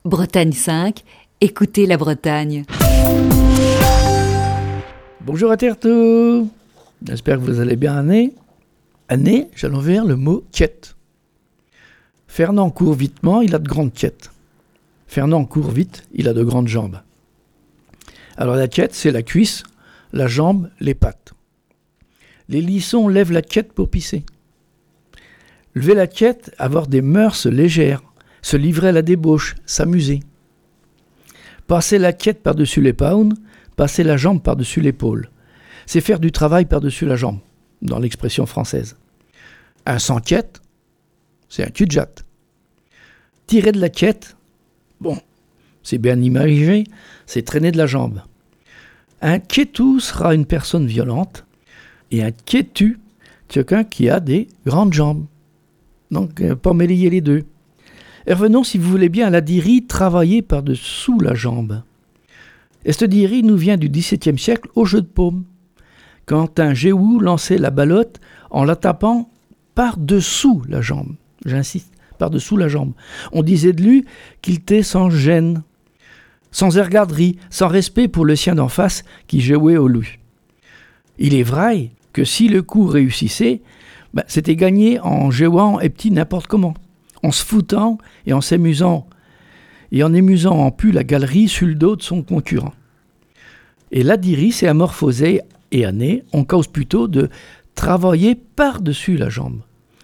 Bretagne 5, écoutez la Bretagne. Bonjour à Terre-tout. J'espère que vous allez bien année, j'allons vers le mot quiette. Fernand court vitement, il a de grandes quiettes. Fernand court vite, il a de grandes jambes. Alors la quiette, c'est la cuisse, la jambe, les pattes. Les lissons lèvent la quiette pour pisser. Lever la quiette, avoir des mœurs légères, se livrer à la débauche, s'amuser. Passer la quiette par-dessus l'épaule, passer la jambe par-dessus l'épaule. C'est faire du travail par-dessus la jambe, dans l'expression française. Un sans quiette, c'est un cul-de-jatte. Tirer de la quiette, bon, c'est bien imagé, c'est traîner de la jambe. Un quietou sera une personne violente, et un quietu, quelqu'un qui a des grandes jambes. Donc, pas mêler les deux. Et revenons, si vous voulez bien, à la diri travailler par-dessous la jambe. Et cette diri nous vient du XVIIe siècle au jeu de paume, quand un géou lançait la ballotte en la tapant par-dessous la jambe. J'insiste, par-dessous la jambe. On disait de lui qu'il était sans gêne, sans ergarderie, sans respect pour le sien d'en face qui jouait au loup. Il est vrai que si le coup réussissait, c'était gagné en jouant et petit n'importe comment, en se foutant et en s'amusant, et en émusant en pu la galerie sur le dos de son concurrent. Et la diri s'est amorphosée et année, on cause plutôt de travailler par-dessus la jambe.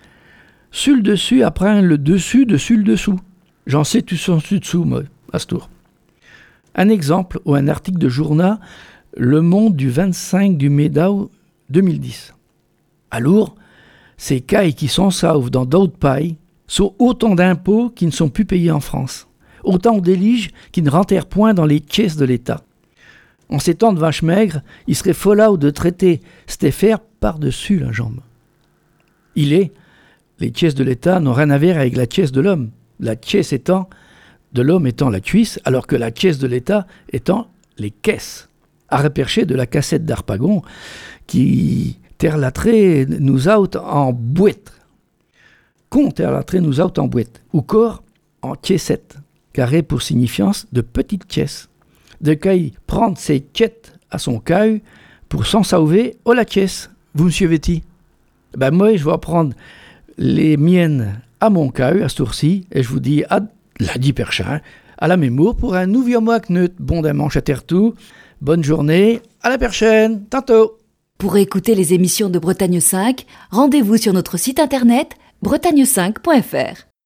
Sur le dessus après le dessus le dessous. J'en sais tout son dessous, moi, à ce tour. Un exemple ou un article de journal Le Monde du 25 du mai 2010. Alors, ces cailles qui sont sauvent dans d'autres pays sont autant d'impôts qui ne sont plus payés en France. Autant d'éliges qui ne rentrent point dans les caisses de l'État. En ces temps de vaches maigres, il serait folao de traiter cette affaire par-dessus la jambe. Les caisses de l'État n'ont rien à voir avec la caisse de l'homme. La caisse de l'homme étant la cuisse, alors que la caisse de l'État étant les caisses. À repercher de la cassette d'Harpagon qui terlatrait nous out en boîte. Qu'on terlatrait nous out en boîte. Ou corps en caissette, carré pour signifiance de petite caisse. De caille prendre ses quêtes à son caille pour s'en sauver la caisse. Vous me suivez-t-il? Moi, je vais prendre les miennes à mon caille, à ce tour-ci, et je vous dis à lundi prochain, à la mémoire, pour un nouveau mois knut, bon dimanche à Terre-tout. Bonne journée, à la prochaine, tantôt. Pour écouter les émissions de Bretagne 5, rendez-vous sur notre site internet bretagne5.fr.